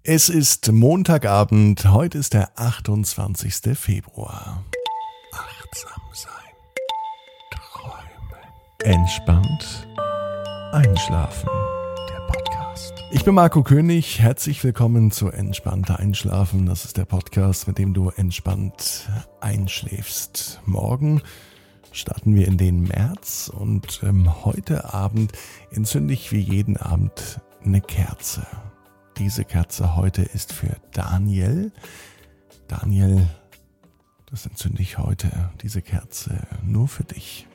Es ist Montagabend, heute ist der 28. Februar. Achtsam sein, träumen, entspannt einschlafen. Der Podcast. Ich bin Marco König, herzlich willkommen zu Entspannter Einschlafen. Das ist der Podcast, mit dem du entspannt einschläfst. Morgen starten wir in den März und heute Abend entzünde ich wie jeden Abend eine Kerze. Diese Kerze heute ist für Daniel. Daniel, das entzünde ich heute, diese Kerze nur für dich.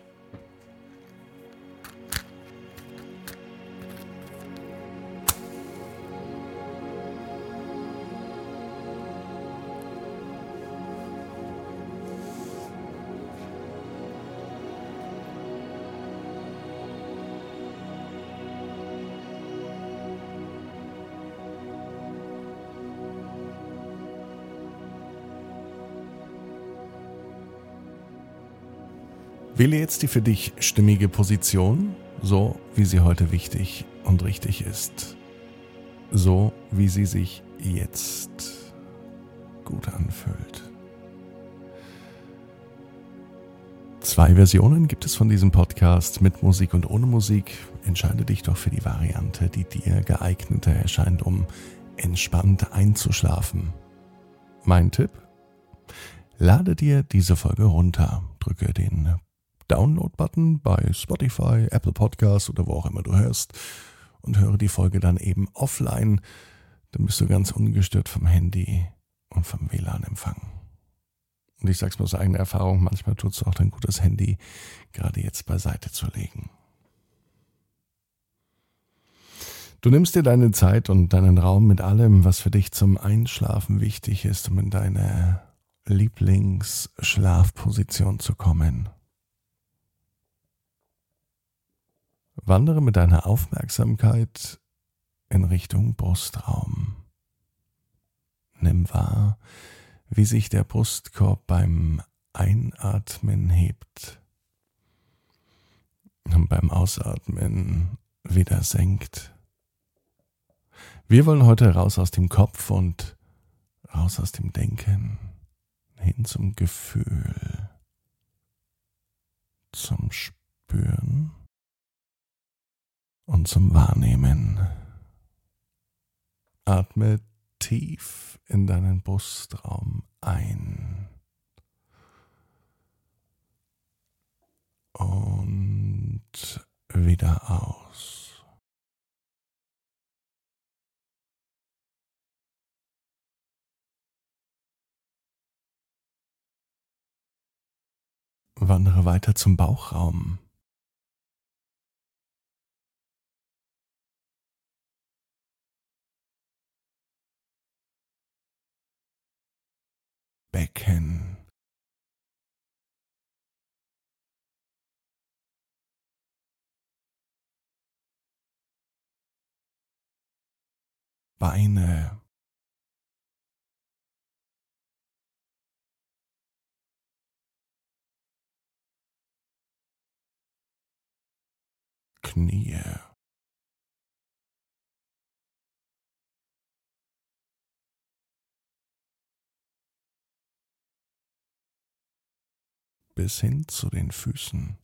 Wähle jetzt die für dich stimmige Position, so wie sie heute wichtig und richtig ist. So wie sie sich jetzt gut anfühlt. 2 Versionen gibt es von diesem Podcast, mit Musik und ohne Musik. Entscheide dich doch für die Variante, die dir geeigneter erscheint, um entspannt einzuschlafen. Mein Tipp? Lade dir diese Folge runter, drücke den Download-Button bei Spotify, Apple Podcasts oder wo auch immer du hörst und höre die Folge dann eben offline. Dann bist du ganz ungestört vom Handy und vom WLAN-Empfang. Und ich sag's mal aus eigener Erfahrung, manchmal tut es auch dein gutes Handy gerade jetzt beiseite zu legen. Du nimmst dir deine Zeit und deinen Raum mit allem, was für dich zum Einschlafen wichtig ist, um in deine Lieblingsschlafposition zu kommen. Wandere mit deiner Aufmerksamkeit in Richtung Brustraum. Nimm wahr, wie sich der Brustkorb beim Einatmen hebt und beim Ausatmen wieder senkt. Wir wollen heute raus aus dem Kopf und raus aus dem Denken, hin zum Gefühl, zum Spüren und zum Wahrnehmen. Atme tief in deinen Brustraum ein und wieder aus. Wandere weiter zum Bauchraum. Becken, Beine, Knie, bis hin zu den Füßen.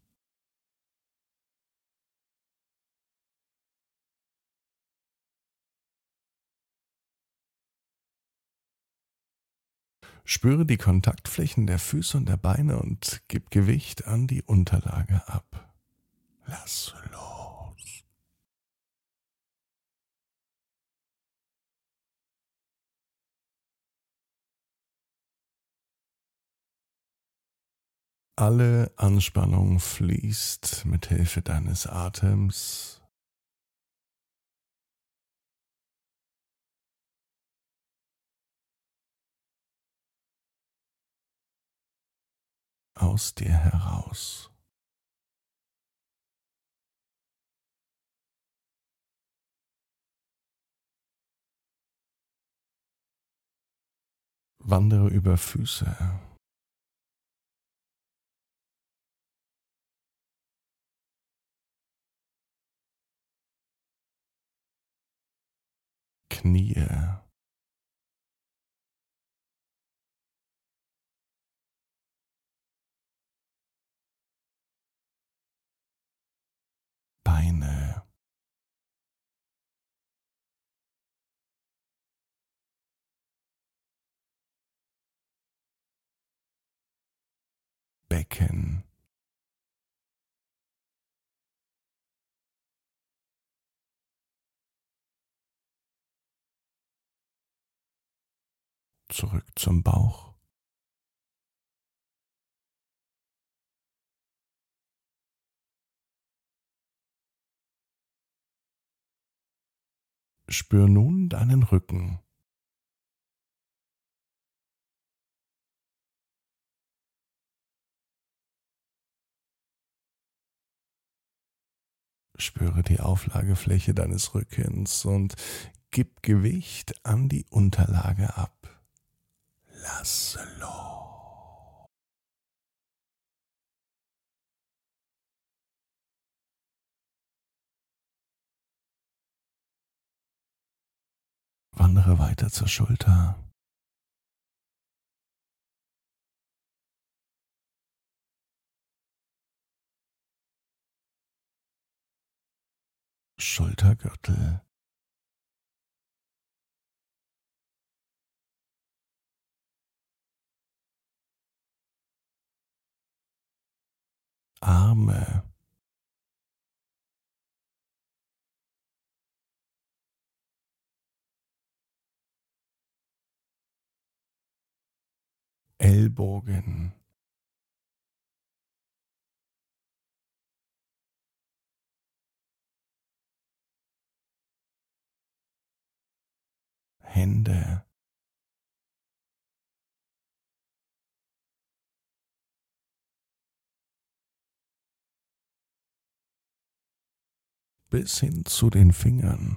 Spüre die Kontaktflächen der Füße und der Beine und gib Gewicht an die Unterlage ab. Lass los. Alle Anspannung fließt mit Hilfe deines Atems aus dir heraus. Wandere über Füße, Knie, Becken, zurück zum Bauch, spür nun deinen Rücken. Spüre die Auflagefläche deines Rückens und gib Gewicht an die Unterlage ab. Lasse los. Wandere weiter zur Schulter. Schultergürtel, Arme, Ellbogen, Hände, bis hin zu den Fingern.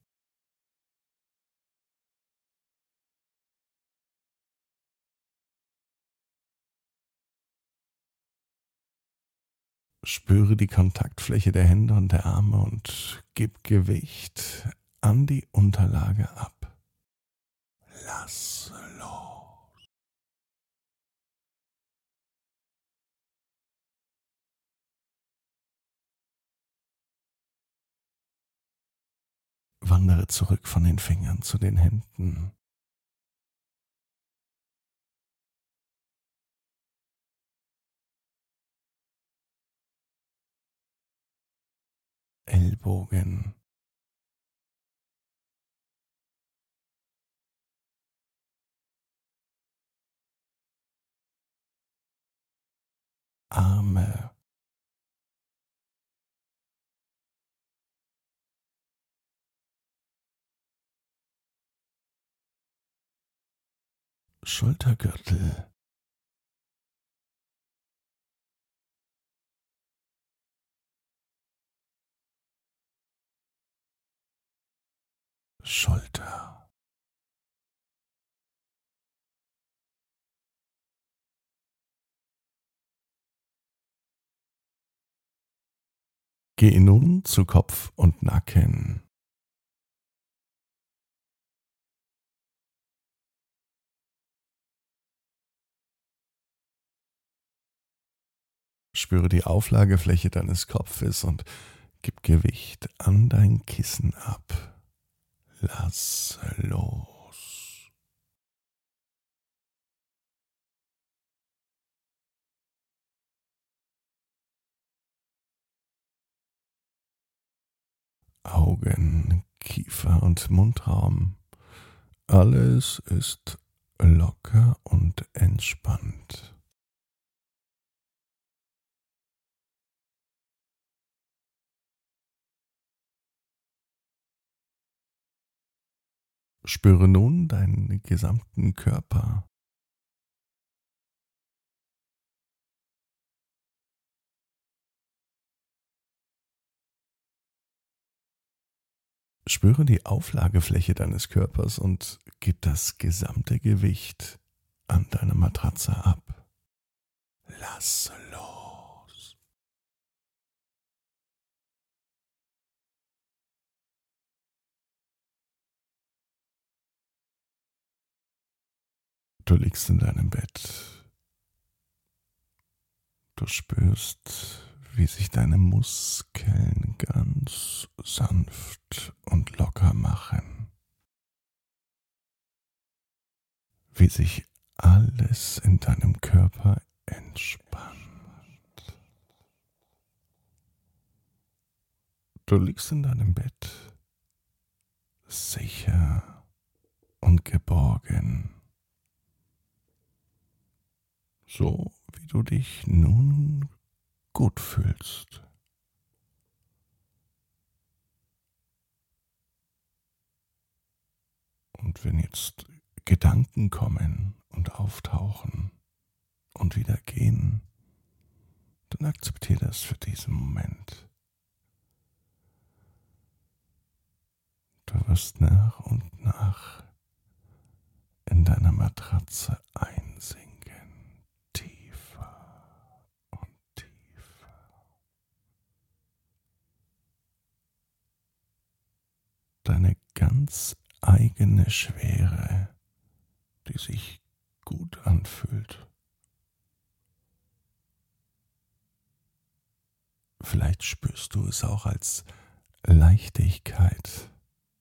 Spüre die Kontaktfläche der Hände und der Arme und gib Gewicht an die Unterlage ab. Lass los. Wandere zurück von den Fingern zu den Händen. Ellbogen, Arme, Schultergürtel, Schulter, geh nun zu Kopf und Nacken. Spüre die Auflagefläche deines Kopfes und gib Gewicht an dein Kissen ab. Lass los. Augen, Kiefer und Mundraum. Alles ist locker und entspannt. Spüre nun deinen gesamten Körper. Spüre die Auflagefläche deines Körpers und gib das gesamte Gewicht an deine Matratze ab. Lass los. Du liegst in deinem Bett. Du spürst, wie sich deine Muskeln ganz sanft und locker machen. Wie sich alles in deinem Körper entspannt. Du liegst in deinem Bett, sicher und geborgen, so wie du dich nun gut fühlst. Und wenn jetzt Gedanken kommen und auftauchen und wieder gehen, dann akzeptiere das für diesen Moment. Du wirst nach und nach in deiner Matratze einsinken, tiefer und tiefer. Deine ganz eigene Schwere, die sich gut anfühlt. Vielleicht spürst du es auch als Leichtigkeit.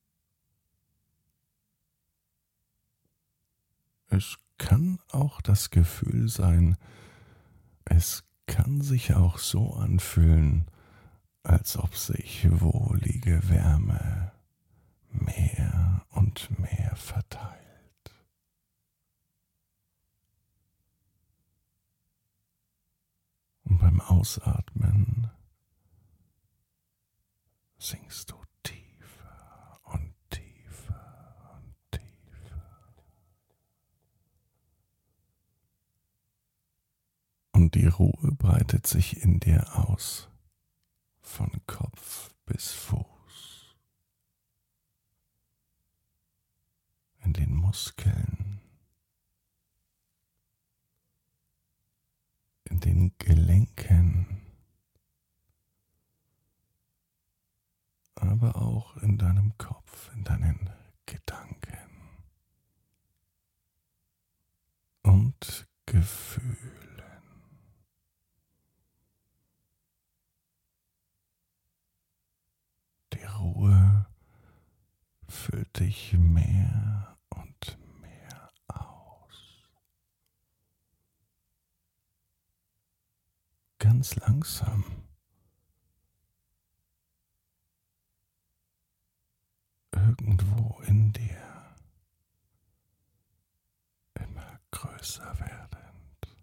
Es kann auch das Gefühl sein, es kann sich auch so anfühlen, als ob sich wohlige Wärme mehr und mehr verteilt. Und beim Ausatmen sinkst du tiefer und tiefer und tiefer. Und die Ruhe breitet sich in dir aus, von Kopf bis Fuß, in den Muskeln, in den Gelenken, aber auch in deinem Kopf, in deinen Gedanken und Gefühlen. Die Ruhe füllt dich mehr und mehr aus. Ganz langsam. Irgendwo in dir, immer größer werdend.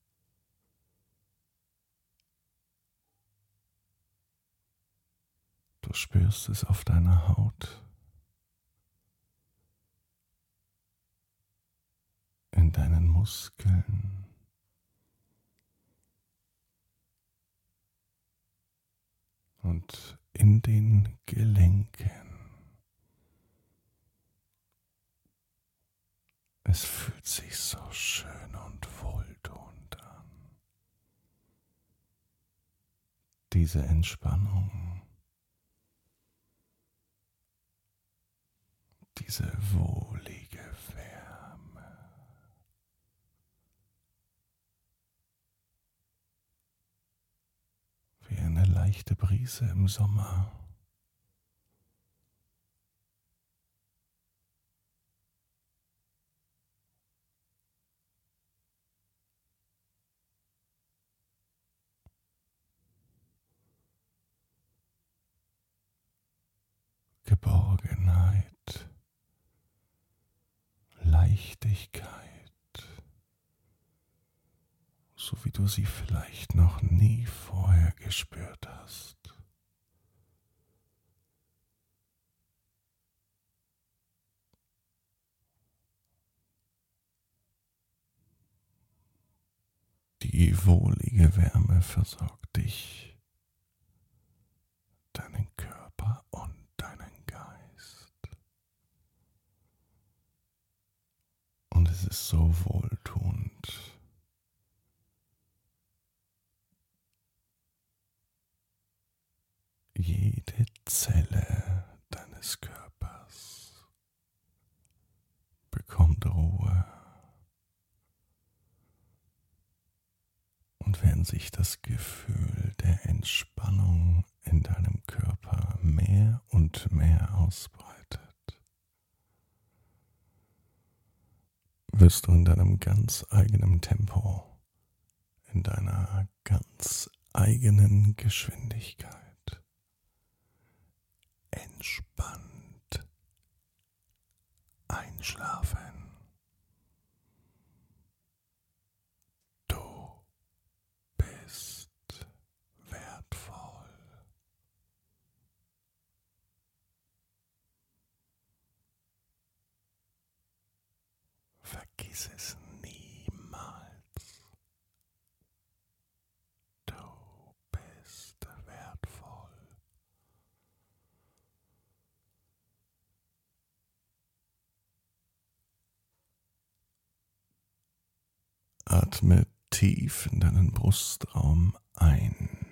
Du spürst es auf deiner Haut, in deinen Muskeln, und in den Gelenken. Es fühlt sich so schön und wohltuend an. Diese Entspannung, diese wohlige Wärme. Wie eine leichte Brise im Sommer. Geborgenheit, Leichtigkeit, so wie du sie vielleicht noch nie vorher gespürt hast. Die wohlige Wärme versorgt dich, deinen Körper und deinen Geist. Und es ist so wohltuend. Jede Zelle deines Körpers bekommt Ruhe. Und während sich das Gefühl der Entspannung in deinem Körper mehr und mehr ausbreitet, wirst du in deinem ganz eigenen Tempo, in deiner ganz eigenen Geschwindigkeit entspannt einschlafen. Du bist wertvoll. Vergiss es niemals. Du bist wertvoll. Atme tief in deinen Brustraum ein.